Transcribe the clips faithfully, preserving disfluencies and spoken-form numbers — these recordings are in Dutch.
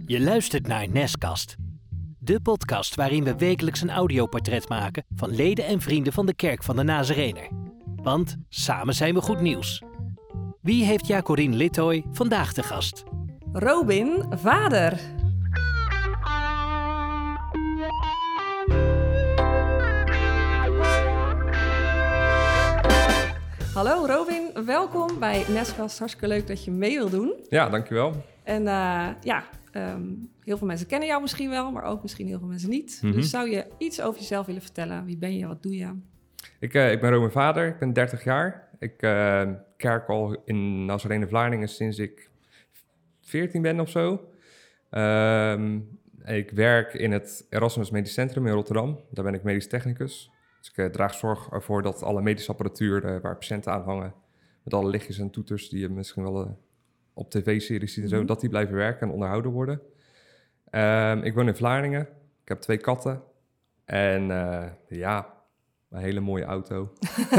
Je luistert naar Neskast, de podcast waarin we wekelijks een audioportret maken van leden en vrienden van de Kerk van de Nazarener. Want samen zijn we goed nieuws. Wie heeft Jacqueline Littoy vandaag te gast? Robin, vader. Hallo Robin, welkom bij Neskast. Hartstikke leuk dat je mee wil doen. Ja, dankjewel. En uh, ja, um, heel veel mensen kennen jou misschien wel, maar ook misschien heel veel mensen niet. Mm-hmm. Dus zou je iets over jezelf willen vertellen? Wie ben je, wat doe je? Ik, uh, ik ben Robin vader, ik ben dertig jaar. Ik uh, kerk al in Nazarener Vlaardingen sinds ik veertien ben of zo. Um, ik werk in het Erasmus Medisch Centrum in Rotterdam. Daar ben ik medisch technicus. Dus ik uh, draag zorg ervoor dat alle medische apparatuur uh, waar patiënten aan hangen, met alle lichtjes en toeters die je misschien wel uh, op tv-series ziet en zo, Mm-hmm. dat die blijven werken en onderhouden worden. Um, ik woon in Vlaardingen. Ik heb twee katten. En uh, ja, een hele mooie auto.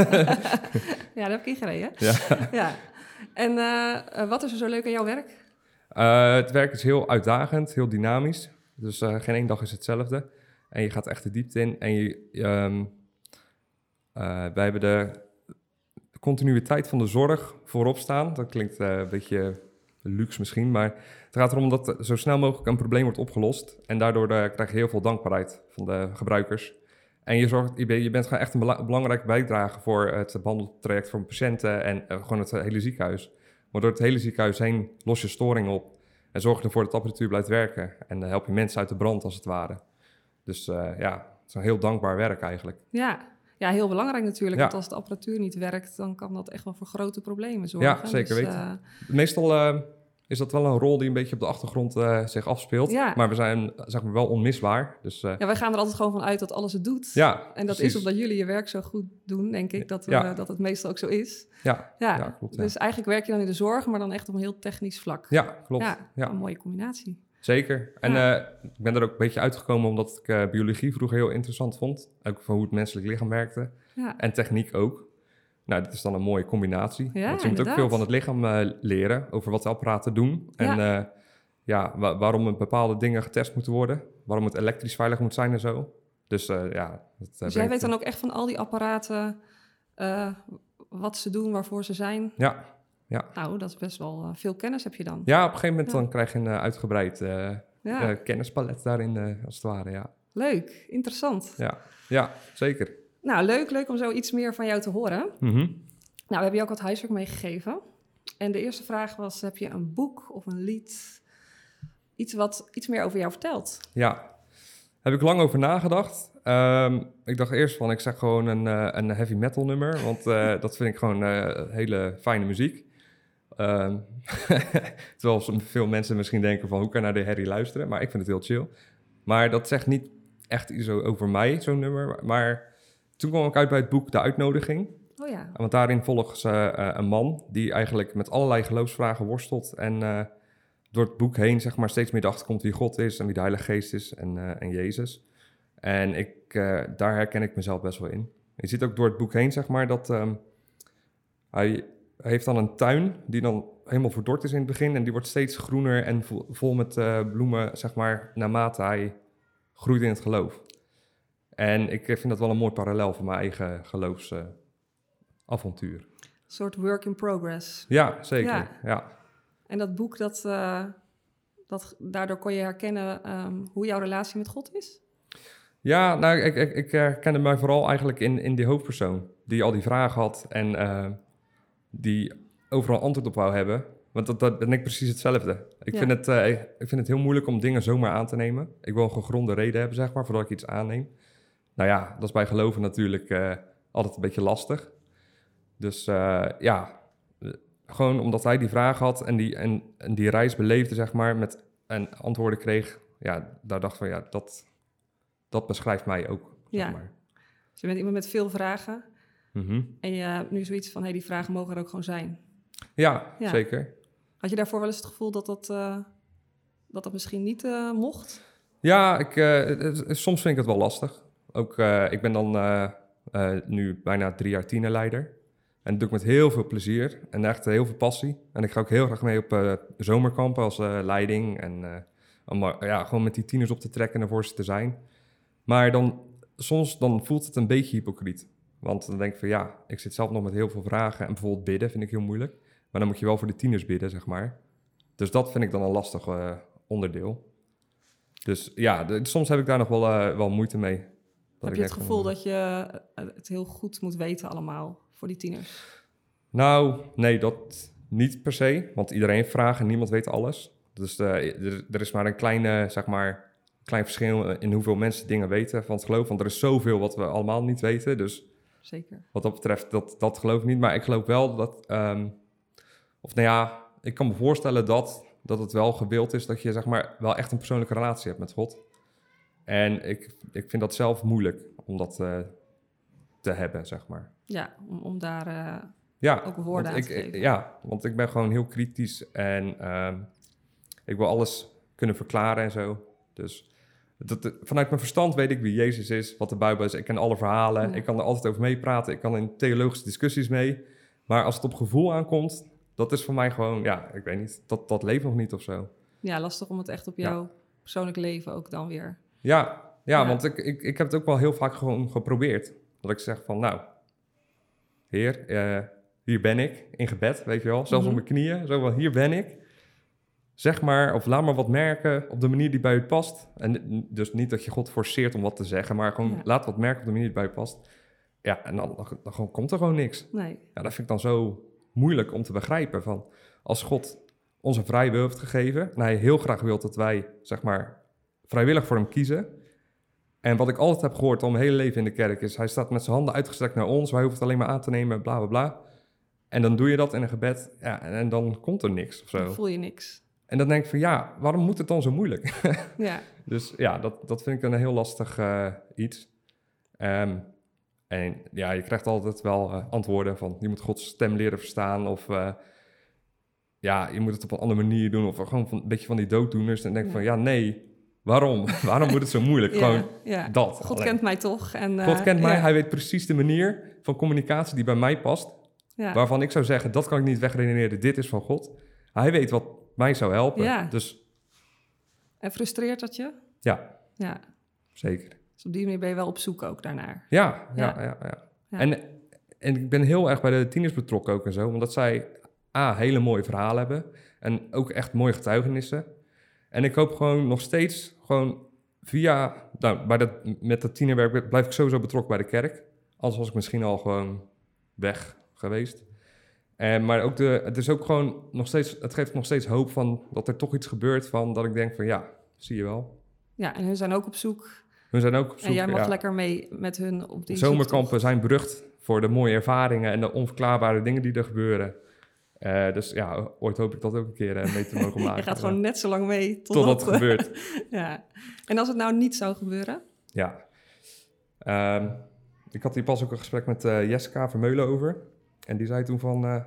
Ja, daar heb ik in gereden. Ja. Ja. En uh, wat is er zo leuk aan jouw werk? Uh, het werk is heel uitdagend, heel dynamisch. Dus uh, geen één dag is hetzelfde. En je gaat echt de diepte in. En je, um, uh, wij hebben de continuïteit van de zorg voorop staan. Dat klinkt uh, een beetje luxe misschien, maar het gaat erom dat zo snel mogelijk een probleem wordt opgelost. En daardoor uh, krijg je heel veel dankbaarheid van de gebruikers. En je, zorgt, je, ben, je bent gewoon echt een bela- belangrijke bijdrage voor het behandeltraject voor patiënten en uh, gewoon het hele ziekenhuis. Maar door het hele ziekenhuis heen los je storing op en zorg ervoor dat de apparatuur blijft werken. En uh, help je mensen uit de brand als het ware. Dus uh, ja, het is een heel dankbaar werk eigenlijk. Ja, ja heel belangrijk natuurlijk. Ja. Want als de apparatuur niet werkt, dan kan dat echt wel voor grote problemen zorgen. Ja, zeker dus, weten. Uh, Meestal uh, is dat wel een rol die een beetje op de achtergrond uh, zich afspeelt. Ja. Maar we zijn zeg maar, wel onmisbaar. Dus, uh, ja, wij gaan er altijd gewoon van uit dat alles het doet. ja, En dat precies. is omdat jullie je werk zo goed doen, denk ik, dat, we, Ja. dat het meestal ook zo is. Ja, Ja, ja klopt. Ja. Dus eigenlijk werk je dan in de zorg, maar dan echt op een heel technisch vlak. Ja, klopt. Ja, Ja. een mooie combinatie. Zeker. En Ja. uh, ik ben er ook een beetje uitgekomen omdat ik uh, biologie vroeger heel interessant vond. Ook van hoe het menselijk lichaam werkte. Ja, En techniek ook. Nou, dit is dan een mooie combinatie. Ja, Want je moet ook inderdaad. veel van het lichaam uh, leren over wat de apparaten doen. En Ja. uh, ja, wa- waarom er bepaalde dingen getest moeten worden. Waarom het elektrisch veilig moet zijn en zo. Dus uh, ja. Dat, uh, dus jij brengt- weet dan ook echt van al die apparaten, uh, wat ze doen, waarvoor ze zijn. Ja, ja. Nou, dat is best wel uh, veel kennis heb je dan. ja, op een gegeven moment Ja. dan krijg je een uh, uitgebreid uh, Ja. uh, kennispalet daarin, uh, als het ware. Ja, Leuk, interessant. ja. ja zeker. Nou, leuk, leuk om zo iets meer van jou te horen. Mhm. Nou, we hebben je ook wat huiswerk meegegeven. En de eerste vraag was, heb je een boek of een lied, iets wat iets meer over jou vertelt? Ja, heb ik lang over nagedacht. Um, ik dacht eerst van, ik zeg gewoon een, uh, een heavy metal nummer, want uh, dat vind ik gewoon uh, hele fijne muziek. Um, terwijl veel mensen misschien denken van, hoe kan je naar de herrie luisteren? Maar ik vind het heel chill. Maar dat zegt niet echt iets over mij, zo'n nummer. Maar toen kwam ik uit bij het boek De Uitnodiging. Oh ja. Want daarin volgt ze uh, een man die eigenlijk met allerlei geloofsvragen worstelt. En uh, door het boek heen zeg maar steeds meer erachter komt wie God is en wie de Heilige Geest is en, uh, en Jezus. En ik, uh, daar herken ik mezelf best wel in. Je ziet ook door het boek heen zeg maar dat um, hij heeft dan een tuin die dan helemaal verdord is in het begin. En die wordt steeds groener en vol, vol met uh, bloemen zeg maar naarmate hij groeit in het geloof. En ik vind dat wel een mooi parallel voor mijn eigen geloofsavontuur. Uh, Een soort work in progress. Ja, zeker. Ja. Ja. En dat boek, dat, uh, dat, daardoor kon je herkennen um, hoe jouw relatie met God is? Ja, nou, ik, ik, ik herkende mij vooral eigenlijk in, in die hoofdpersoon. Die al die vragen had en uh, die overal antwoord op wou hebben. Want dat, dat ben ik precies hetzelfde. Ik, Ja. vind het, uh, ik vind het heel moeilijk om dingen zomaar aan te nemen. Ik wil een gegronde reden hebben, zeg maar, voordat ik iets aanneem. Nou ja, dat is bij geloven natuurlijk uh, altijd een beetje lastig. Dus uh, ja, gewoon omdat hij die vraag had en die, en, en die reis beleefde, zeg maar, met, en antwoorden kreeg. Ja, daar dacht ik van, ja, dat, dat beschrijft mij ook, zeg Ja. maar. Dus je bent iemand met veel vragen. Mm-hmm. En je hebt nu zoiets van, hé, hey, die vragen mogen er ook gewoon zijn. Ja, Ja. zeker. Had je daarvoor wel eens het gevoel dat dat, uh, dat, dat misschien niet uh, mocht? Ja, ik, uh, het, het, soms vind ik het wel lastig. Ook, uh, ik ben dan uh, uh, nu bijna drie jaar tienerleider. En dat doe ik met heel veel plezier en echt heel veel passie. En ik ga ook heel graag mee op uh, zomerkampen als uh, leiding en uh, Om maar, ja, gewoon met die tieners op te trekken en voor ze te zijn. Maar dan, soms dan voelt het een beetje hypocriet. Want dan denk ik van ja, ik zit zelf nog met heel veel vragen. En bijvoorbeeld bidden vind ik heel moeilijk. Maar dan moet je wel voor de tieners bidden, zeg maar. Dus dat vind ik dan een lastig uh, onderdeel. Dus ja, de, soms heb ik daar nog wel, uh, wel moeite mee. Heb je het gevoel van, dat je het heel goed moet weten allemaal voor die tieners? Nou, nee, dat niet per se. Want iedereen heeft vragen en niemand weet alles. Dus uh, er, er is maar een kleine, zeg maar, klein verschil in hoeveel mensen dingen weten van het geloof. Want er is zoveel wat we allemaal niet weten. Dus zeker. Wat dat betreft, dat, dat geloof ik niet. Maar ik geloof wel dat... Um, of nou ja, ik kan me voorstellen dat, dat het wel gewild is dat je, zeg maar, wel echt een persoonlijke relatie hebt met God. En ik, ik vind dat zelf moeilijk om dat uh, te hebben, zeg maar. Ja, om, om daar uh, ja, ook woorden aan ik, te geven. Ja, want ik ben gewoon heel kritisch en um, ik wil alles kunnen verklaren en zo. Dus dat, vanuit mijn verstand weet ik wie Jezus is, wat de Bijbel is. Ik ken alle verhalen, ja. Ik kan er altijd over meepraten. Ik kan in theologische discussies mee. Maar als het op gevoel aankomt, dat is voor mij gewoon, ja, ik weet niet, dat, dat leeft nog niet of zo. Ja, lastig om het echt op jouw ja. persoonlijk leven ook dan weer... Ja, ja, ja. want ik, ik, ik heb het ook wel heel vaak gewoon geprobeerd. Dat ik zeg van, nou, Heer, uh, hier ben ik, in gebed, weet je wel. Zelfs mm-hmm. op mijn knieën, zo van, hier ben ik. Zeg maar, of laat maar wat merken op de manier die bij u past. En dus niet dat je God forceert om wat te zeggen, maar gewoon ja. laat wat merken op de manier die bij u past. Ja, en dan, dan, dan, dan komt er gewoon niks. Nee. Ja, dat vind ik dan zo moeilijk om te begrijpen. Van, als God ons een vrije wil heeft gegeven en hij heel graag wil dat wij, zeg maar, vrijwillig voor hem kiezen. En wat ik altijd heb gehoord al mijn hele leven in de kerk is, hij staat met zijn handen uitgestrekt naar ons, wij hoeven het alleen maar aan te nemen, bla bla bla. En dan doe je dat in een gebed, ja, en, en dan komt er niks of zo. Dan voel je niks. En dan denk ik van, ja, waarom moet het dan zo moeilijk? Ja. Dus ja, dat, dat vind ik een heel lastig uh, iets. Um, en ja, je krijgt altijd wel uh, antwoorden van, je moet Gods stem leren verstaan, of uh, ja, je moet het op een andere manier doen, of gewoon van, een beetje van die dooddoeners. En denk ik ja. van, ja, nee, waarom? Waarom moet het zo moeilijk? Ja, gewoon ja. dat. God alleen. kent mij toch. En, uh, God kent mij, ja. hij weet precies de manier van communicatie die bij mij past. Ja. Waarvan ik zou zeggen, dat kan ik niet wegredeneren, dit is van God. Hij weet wat mij zou helpen. Ja. Dus... En frustreert dat je? Ja, ja. zeker. Dus op die manier ben je wel op zoek ook daarnaar. Ja, ja, ja. ja, ja. ja. En, en ik ben heel erg bij de tieners betrokken ook en zo. Omdat zij A, hele mooie verhalen hebben. En ook echt mooie getuigenissen. En ik hoop gewoon nog steeds gewoon via... Nou, bij dat, met dat tienerwerk blijf ik sowieso betrokken bij de kerk. Anders was ik misschien al gewoon weg geweest. En, maar ook de, het is ook gewoon nog steeds... Het geeft nog steeds hoop van dat er toch iets gebeurt van... Dat ik denk van ja, zie je wel. Ja, en hun zijn ook op zoek... We zijn ook op zoek, en jij mag ja. lekker mee met hun op die Zomerkampen zoektocht. zijn berucht voor de mooie ervaringen en de onverklaarbare dingen die er gebeuren. Uh, dus ja, ooit hoop ik dat ook een keer uh, mee te mogen maken. Je gaat gewoon net zo lang mee totdat tot het gebeurt. Ja. En als het nou niet zou gebeuren? Ja. Um, ik had hier pas ook een gesprek met uh, Jessica Vermeulen over. En die zei toen van... Uh,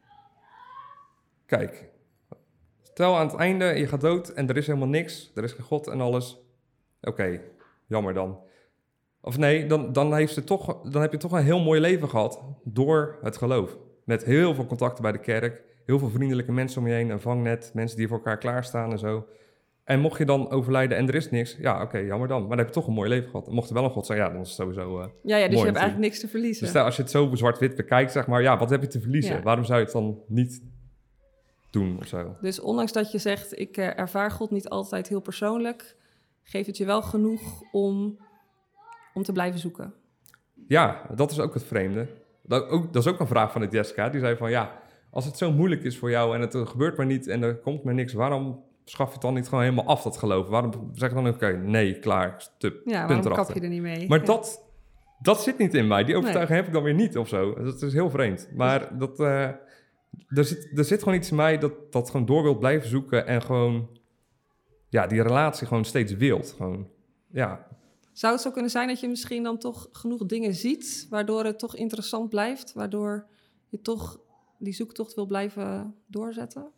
kijk, stel aan het einde, je gaat dood en er is helemaal niks. Er is geen God en alles. Oké. Okay. Jammer dan. Of nee, dan, dan, heeft ze toch, dan heb je toch een heel mooi leven gehad door het geloof. Met heel veel contacten bij de kerk, heel veel vriendelijke mensen om je heen, een vangnet, mensen die voor elkaar klaarstaan en zo. En mocht je dan overlijden en er is niks, ja, oké, okay, jammer dan. Maar dan heb je toch een mooi leven gehad. En mocht er wel een God zijn, ja, dan is het sowieso uh, Ja, ja, dus mooi, je hebt natuurlijk. eigenlijk niks te verliezen. Dus stel, als je het zo zwart-wit bekijkt, zeg maar, ja, wat heb je te verliezen? Ja. Waarom zou je het dan niet doen of zo? Dus ondanks dat je zegt, ik uh, ervaar God niet altijd heel persoonlijk... geeft het je wel genoeg om, om te blijven zoeken? Ja, dat is ook het vreemde. Dat, ook, dat is ook een vraag van de Jessica. Die zei van, ja, als het zo moeilijk is voor jou... en het er gebeurt maar niet en er komt maar niks... waarom schaf je het dan niet gewoon helemaal af, dat geloof? Waarom zeg je dan ook, oké, okay, nee, klaar, stup, ja, punt waarom erachter. kap je er niet mee? Maar ja. dat, dat zit niet in mij. Die overtuiging nee. heb ik dan weer niet of zo. Dat is heel vreemd. Maar dat, uh, er, zit, er zit gewoon iets in mij dat, dat gewoon door wil blijven zoeken... en gewoon... ja, die relatie gewoon steeds wilt. Gewoon, ja. Zou het zo kunnen zijn dat je misschien dan toch genoeg dingen ziet... waardoor het toch interessant blijft? Waardoor je toch die zoektocht wil blijven doorzetten?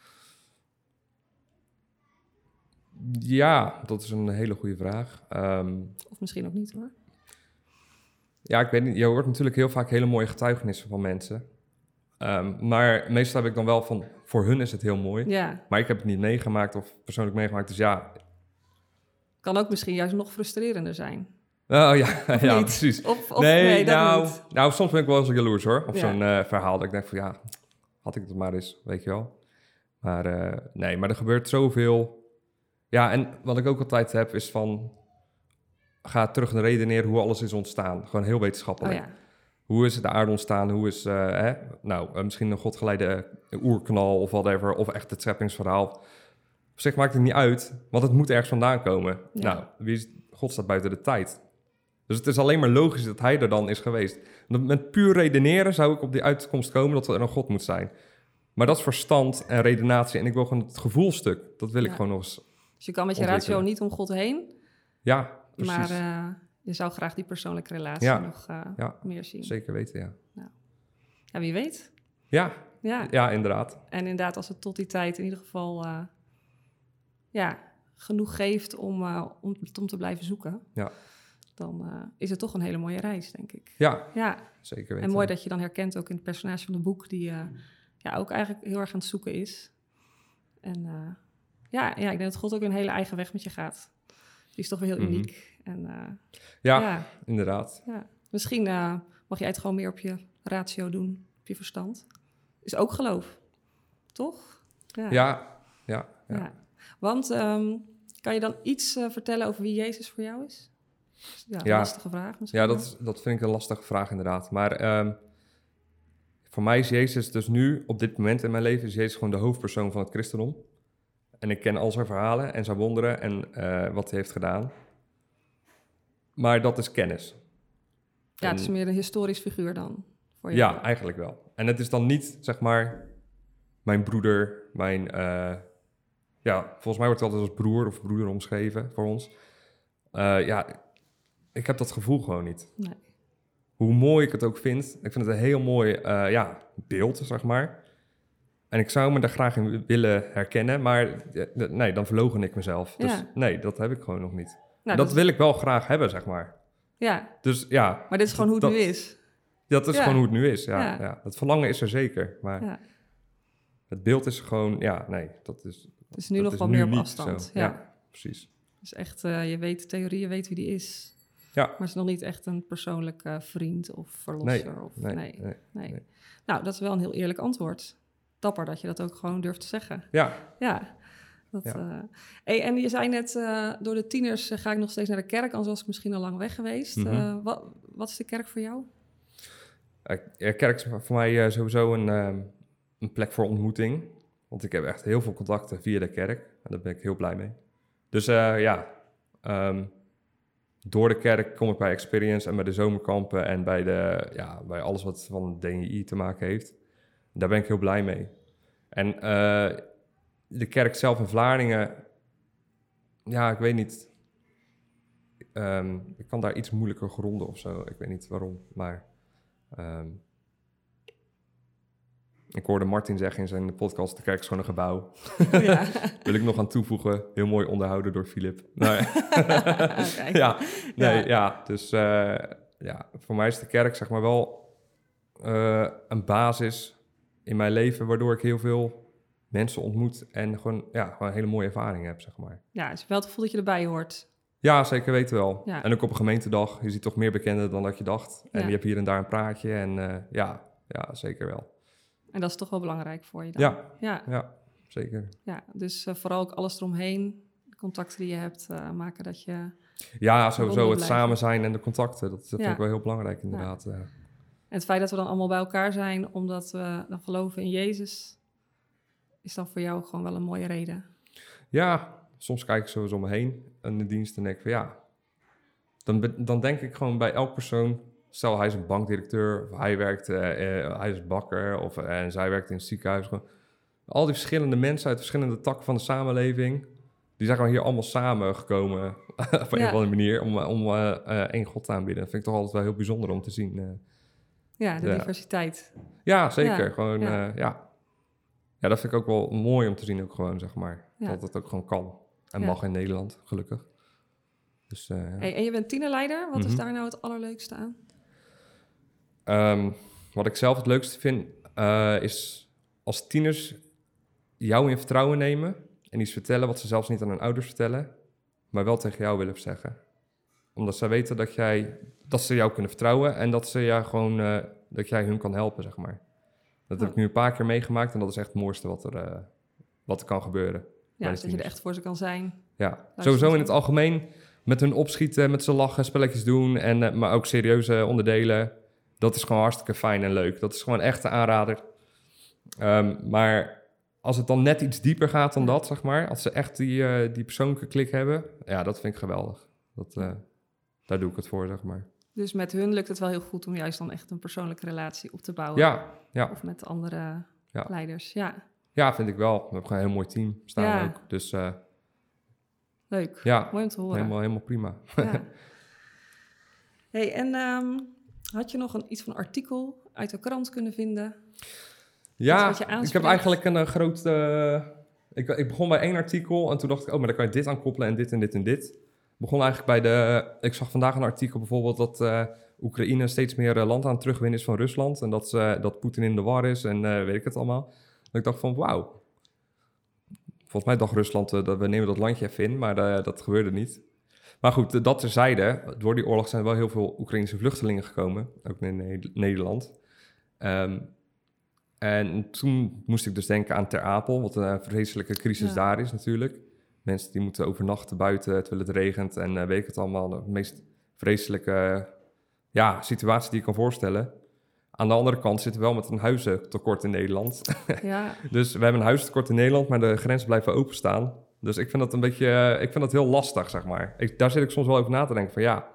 Ja, dat is een hele goede vraag. Um, of misschien ook niet, hoor. Ja, ik weet niet. Je hoort natuurlijk heel vaak hele mooie getuigenissen van mensen. Um, maar meestal heb ik dan wel van, voor hun is het heel mooi. Ja. Maar ik heb het niet meegemaakt of persoonlijk meegemaakt. Dus ja. Kan ook misschien juist nog frustrerender zijn. Oh ja, ja niet? precies. Of, of nee, nee, dat nou, niet. nou, soms ben ik wel eens jaloers hoor. Op Ja. zo'n uh, verhaal dat ik denk van ja, had ik het maar eens, weet je wel. Maar uh, nee, maar er gebeurt zoveel. Ja, en wat ik ook altijd heb is van, ga terug naar redeneren hoe alles is ontstaan. Gewoon heel wetenschappelijk. Oh ja. Hoe is de aarde ontstaan? Hoe is, uh, hè? nou, uh, misschien een godgeleide oerknal of whatever, of echt het scheppingsverhaal. Op zich maakt het niet uit, want het moet ergens vandaan komen. Ja. Nou, wie is, God staat buiten de tijd. Dus het is alleen maar logisch dat hij er dan is geweest. Met puur redeneren zou ik op die uitkomst komen dat er een God moet zijn. Maar dat is verstand en redenatie. En ik wil gewoon het gevoelstuk, dat wil ik Ja. gewoon nog eens. Dus je kan met je ratio niet om God heen. Ja, precies. Maar uh, je zou graag die persoonlijke relatie ja. nog uh, ja. meer zien. Zeker weten, ja. Ja, ja wie weet. Ja. Ja. ja, inderdaad. En inderdaad, als het tot die tijd in ieder geval uh, ja, genoeg geeft om, uh, om, om te blijven zoeken, ja. dan uh, is het toch een hele mooie reis, denk ik. Ja, ja. zeker weten. En mooi dat je dan herkent ook in het personage van het boek, die uh, ja, ook eigenlijk heel erg aan het zoeken is. En uh, ja, ja, ik denk dat God ook een hele eigen weg met je gaat. Die is toch weer heel mm-hmm. uniek. En, uh, ja, ja, inderdaad. Ja. Misschien uh, mag jij het gewoon meer op je ratio doen, op je verstand. Is ook geloof, toch? Ja, ja. ja, ja. ja. Want um, kan je dan iets uh, vertellen over wie Jezus voor jou is? Ja, een ja. lastige vraag misschien. Ja, dat, is, dat vind ik een lastige vraag inderdaad. Maar um, voor mij is Jezus dus nu, op dit moment in mijn leven, is Jezus gewoon de hoofdpersoon van het christendom. En ik ken al zijn verhalen en zijn wonderen en uh, wat hij heeft gedaan. Maar dat is kennis. Ja, en, het is meer een historisch figuur dan voor je. Ja, eigenlijk wel. En het is dan niet, zeg maar, mijn broeder, mijn... Uh, ja, volgens mij wordt het altijd als broer of broeder omschreven voor ons. Uh, ja, ik heb dat gevoel gewoon niet. Nee. Hoe mooi ik het ook vind. Ik vind het een heel mooi uh, ja, beeld, zeg maar. En ik zou me daar graag in willen herkennen, maar nee, dan verloochen ik mezelf. Dus ja. nee, dat heb ik gewoon nog niet. Nou, dat, dat wil ik wel graag hebben, zeg maar. Ja. Dus ja. Maar dit is gewoon hoe het dat, nu is. Dat is ja. gewoon hoe het nu is, ja, ja. ja. Het verlangen is er zeker, maar ja. het beeld is gewoon, ja, nee, dat is... Het is nu nog wel meer op afstand. Ja. ja, ja, precies. Dus echt, uh, je weet de theorie, je weet wie die is. Ja. Maar het is nog niet echt een persoonlijke uh, vriend of verlosser. Nee, of, nee, nee, nee, nee. nee. Nou, dat is wel een heel eerlijk antwoord. Dapper dat je dat ook gewoon durft te zeggen. Ja. Ja. Dat, ja. Uh, hey, en je zei net, uh, door de tieners uh, ga ik nog steeds naar de kerk, anders was ik misschien al lang weg geweest. Mm-hmm. Uh, wat, wat is de kerk voor jou? Uh, kerk is voor mij uh, sowieso een, uh, een plek voor ontmoeting. Want ik heb echt heel veel contacten via de kerk. En daar ben ik heel blij mee. Dus uh, ja, um, door de kerk kom ik bij Experience en bij de zomerkampen en bij, de, ja, bij alles wat van D N I te maken heeft. Daar ben ik heel blij mee. En uh, de kerk zelf in Vlaardingen, ja, ik weet niet. Um, ik kan daar iets moeilijker gronden of zo. Ik weet niet waarom, maar... Um, ik hoorde Martin zeggen in zijn podcast, de kerk is gewoon een gebouw. Ja. Wil ik nog aan toevoegen, heel mooi onderhouden door Philip. Nou, okay. ja, nee, ja. ja, dus uh, ja, voor mij is de kerk zeg maar wel uh, een basis in mijn leven, waardoor ik heel veel mensen ontmoet en gewoon, ja, gewoon een hele mooie ervaring heb, zeg maar. Ja, het is wel het gevoel dat je erbij hoort. Ja, zeker weten wel. Ja. En ook op een gemeentedag, je ziet toch meer bekenden dan dat je dacht. En ja. je hebt hier en daar een praatje en uh, ja, ja, zeker wel. En dat is toch wel belangrijk voor je dan? Ja, ja. ja zeker. Ja, dus uh, vooral ook alles eromheen, de contacten die je hebt, uh, maken dat je... Ja, sowieso het samen zijn en de contacten, dat, dat ja. vind ik wel heel belangrijk inderdaad. Ja. Ja. En het feit dat we dan allemaal bij elkaar zijn, omdat we dan geloven in Jezus, is dan voor jou gewoon wel een mooie reden? Ja, soms kijk ik sowieso om me heen in de dienst en denk ik van ja, dan, dan denk ik gewoon bij elk persoon, stel hij is een bankdirecteur, of hij werkt, uh, uh, hij is bakker, of uh, en zij werkt in het ziekenhuis. Gewoon. Al die verschillende mensen uit verschillende takken van de samenleving, die zijn gewoon hier allemaal samengekomen op een ja. of andere manier om, om uh, uh, één God te aanbidden. Dat vind ik toch altijd wel heel bijzonder om te zien. Uh, ja, de ja. diversiteit. Ja, zeker. Ja. Gewoon, ja. Uh, ja. ja, dat vind ik ook wel mooi om te zien ook gewoon, zeg maar. Ja. Dat het ook gewoon kan en ja. mag in Nederland, gelukkig. Dus, uh, ja. Hey, en je bent tienerleider. Wat mm-hmm. is daar nou het allerleukste aan? Um, wat ik zelf het leukste vind uh, is als tieners jou in vertrouwen nemen en iets vertellen wat ze zelfs niet aan hun ouders vertellen, maar wel tegen jou willen zeggen. Omdat zij weten dat, jij, dat ze jou kunnen vertrouwen en dat, ze jou gewoon, uh, dat jij hun kan helpen, zeg maar. Dat oh. heb ik nu een paar keer meegemaakt en dat is echt het mooiste wat er, uh, wat er kan gebeuren. Ja, dus dat je er echt voor ze kan zijn. Ja, sowieso in het algemeen met hun opschieten, met ze lachen, spelletjes doen, en, uh, maar ook serieuze onderdelen. Dat is gewoon hartstikke fijn en leuk. Dat is gewoon echt de aanrader. Um, maar als het dan net iets dieper gaat dan dat, zeg maar, als ze echt die, uh, die persoonlijke klik hebben, ja, dat vind ik geweldig. Dat, uh, daar doe ik het voor, zeg maar. Dus met hun lukt het wel heel goed om juist dan echt een persoonlijke relatie op te bouwen. Ja, ja. Of met andere ja. leiders, ja. Ja, vind ik wel. We hebben gewoon een heel mooi team staan ja. ook. Dus, uh, leuk, ja, mooi om te horen. Helemaal, helemaal prima. Ja. Hey, en um, had je nog een, iets van een artikel uit de krant kunnen vinden? Ja, ik heb eigenlijk een uh, groot... Uh, ik, ik begon bij één artikel en toen dacht ik, oh, maar dan kan je dit aan koppelen en dit en dit en dit. Ik begon eigenlijk bij de... Uh, ik zag vandaag een artikel bijvoorbeeld dat uh, Oekraïne steeds meer uh, land aan het terugwinnen is van Rusland. En dat, uh, dat Poetin in de war is en uh, weet ik het allemaal. Dat ik dacht van, wauw. Volgens mij dacht Rusland, uh, dat we nemen dat landje even in, maar uh, dat gebeurde niet. Maar goed, uh, dat terzijde. Door die oorlog zijn wel heel veel Oekraïnse vluchtelingen gekomen, ook in ne- Nederland. Um, en toen moest ik dus denken aan Ter Apel, wat een vreselijke crisis ja. daar is natuurlijk. Mensen die moeten overnachten buiten terwijl het regent en uh, weet ik het allemaal. De meest vreselijke uh, ja, situatie die je kan voorstellen. Aan de andere kant zitten we wel met een huizentekort in Nederland. Ja. Dus we hebben een huizentekort in Nederland, maar de grenzen blijven openstaan. Dus ik vind dat een beetje, uh, ik vind dat heel lastig, zeg maar. Ik, daar zit ik soms wel over na te denken van ja,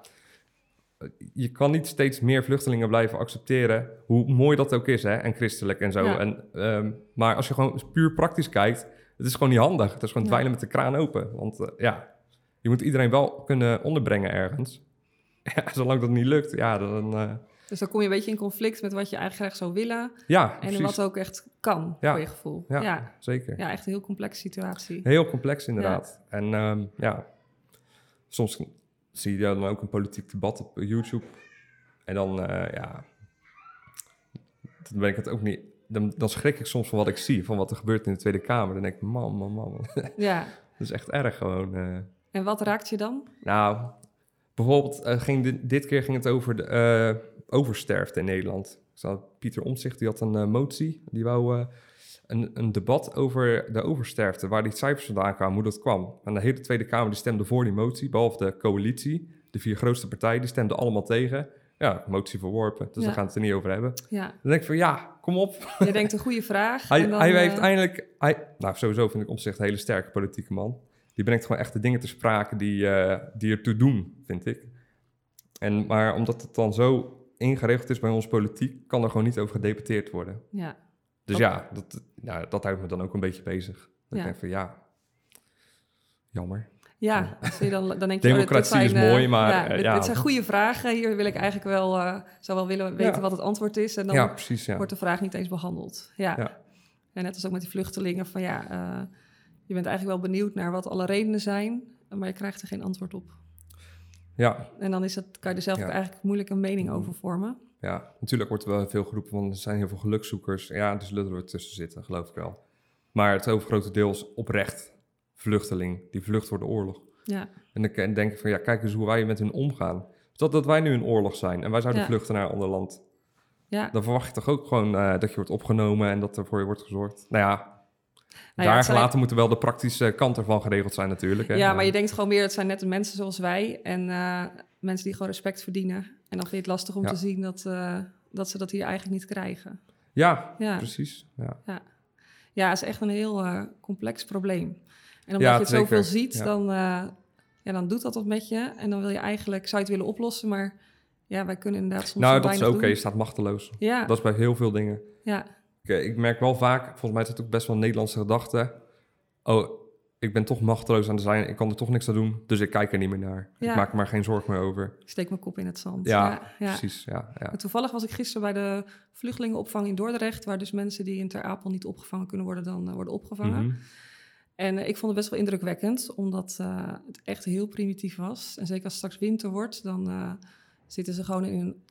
je kan niet steeds meer vluchtelingen blijven accepteren, hoe mooi dat ook is, hè, en christelijk en zo. Ja. En, um, maar als je gewoon puur praktisch kijkt, het is gewoon niet handig. Het is gewoon dweilen ja. met de kraan open. Want uh, ja, je moet iedereen wel kunnen onderbrengen ergens. Ja, zolang dat niet lukt, ja, dan... Uh... Dus dan kom je een beetje in conflict met wat je eigenlijk graag zou willen. Ja, en precies. wat ook echt kan, ja. voor je gevoel. Ja, ja, zeker. Ja, echt een heel complexe situatie. Heel complex, inderdaad. Ja. En um, ja, soms zie je dan ook een politiek debat op YouTube. En dan, uh, ja, dan ben ik het ook niet... Dan, dan schrik ik soms van wat ik zie, van wat er gebeurt in de Tweede Kamer. Dan denk ik, man, man, man. Ja. Dat is echt erg gewoon. Uh. En wat raakt je dan? Nou, bijvoorbeeld, uh, ging dit, dit keer ging het over de uh, oversterfte in Nederland. Zo, Pieter Omtzigt, die had een uh, motie. Die wou uh, een, een debat over de oversterfte, waar die cijfers vandaan kwamen, hoe dat kwam. En de hele Tweede Kamer die stemde voor die motie, behalve de coalitie. De vier grootste partijen, die stemden allemaal tegen. Ja, motie verworpen, dus ja. daar gaan we het er niet over hebben. Ja. Dan denk ik van, ja, kom op. Je denkt een goede vraag. hij, en dan, hij uh... heeft eindelijk... Hij, nou, sowieso vind ik Omtzigt een hele sterke politieke man. Die brengt gewoon echt de dingen te sprake die, uh, die ertoe doen, vind ik. En, maar omdat het dan zo ingeregeld is bij onze politiek, kan er gewoon niet over gedebatteerd worden. Ja. Dus okay. ja, dat, ja, dat houdt me dan ook een beetje bezig. Dat ja. ik denk van, ja, jammer. Ja, als je dan, dan denk je... Democratie oh, is zijn, mooi, maar... Ja, uh, dit, ja, dit zijn goede vragen. Hier wil ik eigenlijk wel... Uh, zou wel willen weten ja. wat het antwoord is. En dan ja, precies, ja. wordt de vraag niet eens behandeld. Ja. ja. En net als ook met die vluchtelingen van ja... Uh, je bent eigenlijk wel benieuwd naar wat alle redenen zijn... maar je krijgt er geen antwoord op. Ja. En dan is het, kan je er zelf ja. ook eigenlijk moeilijk een mening over vormen. Ja, natuurlijk wordt er wel veel geroepen van... er zijn heel veel gelukzoekers. Ja, er zullen er tussen zitten, geloof ik wel. Maar het overgrote deel is oprecht vluchteling. Die vlucht voor de oorlog. Ja. En dan denk ik van, ja, kijk eens hoe wij met hun omgaan. Stel dat wij nu in oorlog zijn en wij zouden ja. vluchten naar een ander land. Ja. Dan verwacht je toch ook gewoon uh, dat je wordt opgenomen en dat er voor je wordt gezorgd. Nou ja, nou daar ja, gelaten zijn... moeten wel de praktische kant ervan geregeld zijn natuurlijk. Hè? Ja, maar je denkt gewoon meer, het zijn net mensen zoals wij en uh, mensen die gewoon respect verdienen. En dan vind je het lastig om ja. te zien dat, uh, dat ze dat hier eigenlijk niet krijgen. Ja, ja. precies. Ja. Ja. ja, het is echt een heel uh, complex probleem. En omdat ja, je het zeker. zoveel ziet, ja. dan, uh, ja, dan doet dat wat met je. En dan wil je eigenlijk, zou je het willen oplossen, maar ja, wij kunnen inderdaad soms Nou, dat is oké, okay. je staat machteloos. Ja. Dat is bij heel veel dingen. Ja. Ik, ik merk wel vaak, volgens mij is het ook best wel een Nederlandse gedachte. Oh, ik ben toch machteloos aan de zijn, ik kan er toch niks aan doen, dus ik kijk er niet meer naar. Ja. Ik maak er maar geen zorg meer over. Ik steek mijn kop in het zand. Ja, ja, ja. precies. Ja, ja. En toevallig was ik gisteren bij de vluchtelingenopvang in Dordrecht, waar dus mensen die in Ter Apel niet opgevangen kunnen worden, dan uh, worden opgevangen. Mm-hmm. En uh, ik vond het best wel indrukwekkend, omdat uh, het echt heel primitief was. En zeker als het straks winter wordt, dan uh, zitten ze gewoon in een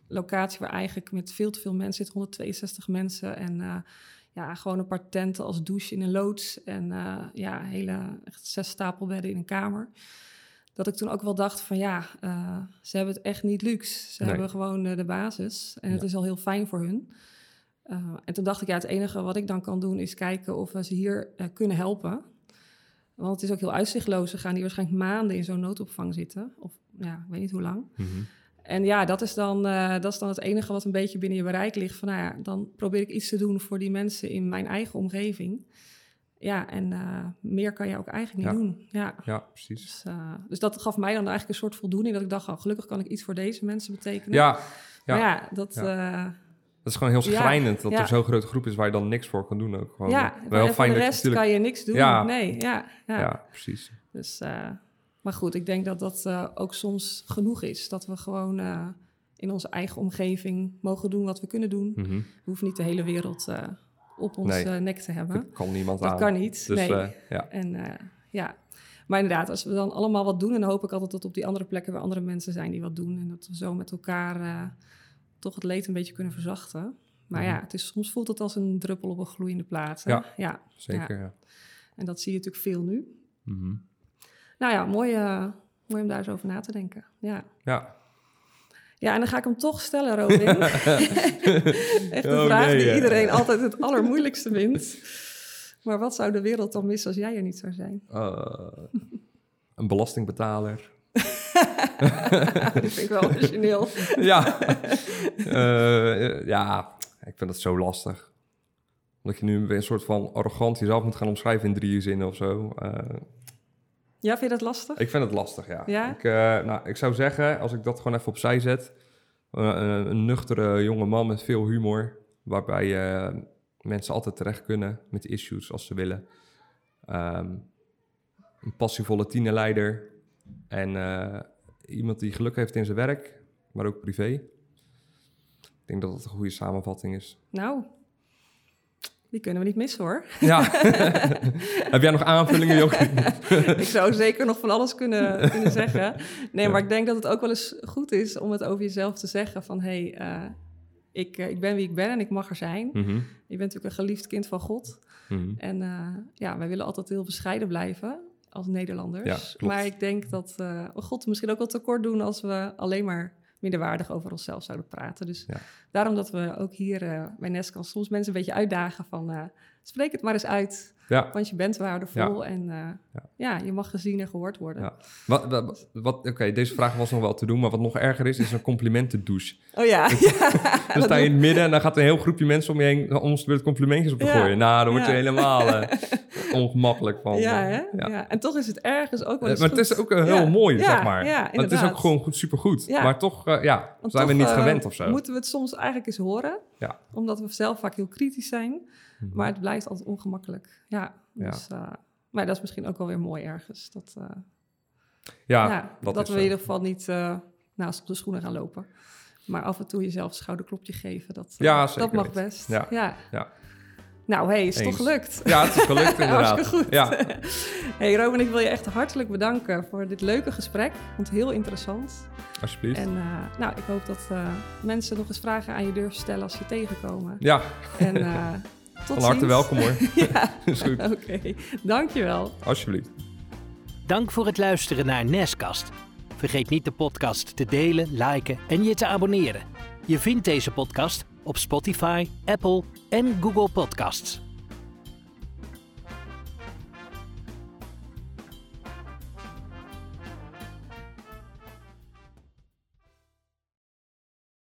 locatie waar eigenlijk met veel te veel mensen zitten, honderdtweeënzestig mensen. En uh, ja, gewoon een paar tenten als douche in een loods. En uh, ja, hele echt zes stapelbedden in een kamer. Dat ik toen ook wel dacht van ja, uh, ze hebben het echt niet luxe. Ze nee. hebben gewoon uh, de basis. En ja. het is al heel fijn voor hun. Uh, en toen dacht ik, ja, het enige wat ik dan kan doen is kijken of we ze hier uh, kunnen helpen. Want het is ook heel uitzichtloos. Ze gaan hier waarschijnlijk maanden in zo'n noodopvang zitten. Of ja, ik weet niet hoe lang. Mm-hmm. En ja, dat is, dan, uh, dat is dan het enige wat een beetje binnen je bereik ligt. Van nou ja, dan probeer ik iets te doen voor die mensen in mijn eigen omgeving. Ja, en uh, meer kan je ook eigenlijk niet ja. doen. Ja, ja precies. Dus, uh, dus dat gaf mij dan eigenlijk een soort voldoening. Dat ik dacht, oh, gelukkig kan ik iets voor deze mensen betekenen. Ja, ja. Maar ja, dat... Ja. Uh, dat is gewoon heel schrijnend, ja, dat ja. er zo'n grote groep is waar je dan niks voor kan doen. Ook. Gewoon ja, wel heel en fijn voor de dat rest je natuurlijk... kan je niks doen. Ja. Nee, ja, ja. ja, precies. Dus, uh, maar goed, ik denk dat dat uh, ook soms genoeg is. Dat we gewoon uh, in onze eigen omgeving mogen doen wat we kunnen doen. Mm-hmm. We hoeven niet de hele wereld uh, op ons nee. uh, nek te hebben. Dat kan niemand dat aan. Dat kan niet, dus, nee. Uh, ja. En, uh, ja. Maar inderdaad, als we dan allemaal wat doen... en dan hoop ik altijd dat op die andere plekken weer andere mensen zijn die wat doen. En dat we zo met elkaar uh, toch het leed een beetje kunnen verzachten. Maar mm-hmm. ja, het is, soms voelt het als een druppel op een gloeiende plaat. Hè? Ja, ja, zeker. Ja. Ja. En dat zie je natuurlijk veel nu. Mm-hmm. Nou ja, mooi, uh, mooi om daar eens over na te denken. Ja. Ja. Ja, en dan ga ik hem toch stellen, Robin. Echt een oh, vraag nee, die ja. iedereen altijd het allermoeilijkste vindt. Maar wat zou de wereld dan missen als jij er niet zou zijn? Uh, een belastingbetaler. Dat vind ik wel origineel. ja. Uh, ja, ik vind dat zo lastig. Omdat je nu weer een soort van arrogant jezelf moet gaan omschrijven in drie zinnen of zo. Uh, ja, vind je dat lastig? Ik vind het lastig, ja. ja? Ik, uh, nou, ik zou zeggen, als ik dat gewoon even opzij zet... Uh, een, een nuchtere jonge man met veel humor... waarbij uh, mensen altijd terecht kunnen met de issues als ze willen. Um, een passievolle tienerleider... en uh, iemand die geluk heeft in zijn werk, maar ook privé. Ik denk dat dat een goede samenvatting is. Nou... Die kunnen we niet missen, hoor. Ja. Heb jij nog aanvullingen, Jochie? Ik zou zeker nog van alles kunnen, kunnen zeggen. Nee, ja. Maar ik denk dat het ook wel eens goed is om het over jezelf te zeggen. Van, hé, hey, uh, ik, uh, ik ben wie ik ben en ik mag er zijn. Mm-hmm. Je bent natuurlijk een geliefd kind van God. Mm-hmm. En uh, ja, wij willen altijd heel bescheiden blijven als Nederlanders. Ja, maar ik denk dat uh, God misschien ook wel tekort doen als we alleen maar... minderwaardig over onszelf zouden praten. Dus ja. daarom dat we ook hier uh, bij Nescast soms mensen een beetje uitdagen van... Uh, spreek het maar eens uit, ja. want je bent waardevol ja. en uh, ja. ja, je mag gezien en gehoord worden. Ja. Wat, wat, wat, Oké, okay, deze vraag was nog wel te doen, maar wat nog erger is, is een complimenten-douche. Oh ja. ja dan sta je in het midden en dan gaat een heel groepje mensen om je heen om de beurt complimentjes op te ja. gooien. Nou, dan word je ja. helemaal uh, ongemakkelijk van. Ja, hè? Ja. ja, en toch is het ergens ook wel eens Maar goed. het is ook uh, heel ja. mooi, ja, zeg maar. Ja, maar het is ook gewoon goed, supergoed. Ja. Maar toch uh, ja, Want zijn toch, we niet uh, gewend of zo. Moeten we het soms eigenlijk eens horen. Ja. Omdat we zelf vaak heel kritisch zijn. Mm-hmm. Maar het blijft altijd ongemakkelijk. Ja, dus, ja. Uh, maar dat is misschien ook wel weer mooi ergens. Dat, uh, ja, ja, dat, dat we zo. in ieder geval niet uh, naast op de schoenen gaan lopen. Maar af en toe jezelf een schouderklopje geven. Dat, uh, ja, dat mag weten. best. Ja. Ja. Ja. Nou, hey, is het Eens. toch gelukt? Ja, het is gelukt inderdaad. Hartstikke goed. Ja. Hey Robin, ik wil je echt hartelijk bedanken voor dit leuke gesprek. Vond het heel interessant. Alsjeblieft. En uh, nou, ik hoop dat uh, mensen nog eens vragen aan je durven stellen als je tegenkomen. Ja. En uh, tot Van harte ziens. welkom hoor. Ja, is goed. Oké, okay. Dankjewel. Alsjeblieft. Dank voor het luisteren naar Nescast. Vergeet niet de podcast te delen, liken en je te abonneren. Je vindt deze podcast op Spotify, Apple en Google Podcasts.